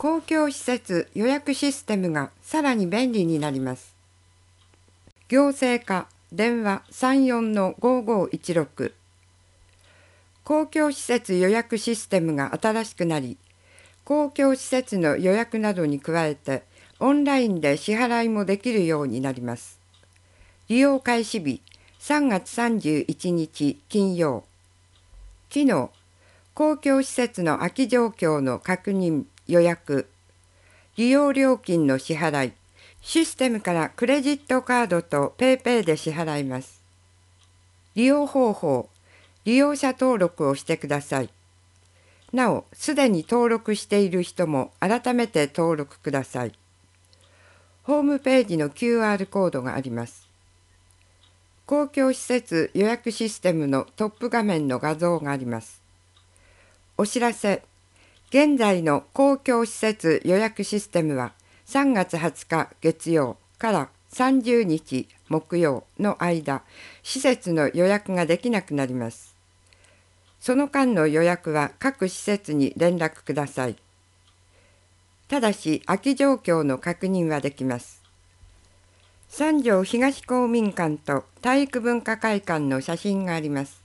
公共施設予約システムがさらに便利になります。行政課電話34-5516。公共施設予約システムが新しくなり、公共施設の予約などに加えてオンラインで支払いもできるようになります。利用開始日3月31日金曜。機能、公共施設の空き状況の確認・予約、利用料金の支払い、システムからクレジットカードとPayPayで支払います。利用方法、利用者登録をしてください。なお、すでに登録している人も改めて登録ください。ホームページの QR コードがあります。公共施設予約システムのトップ画面の画像があります。お知らせ。現在の公共施設予約システムは3月20日月曜から30日木曜の間、施設の予約ができなくなります。その間の予約は各施設に連絡ください。ただし空き状況の確認はできます。三条東公民館と体育文化会館の写真があります。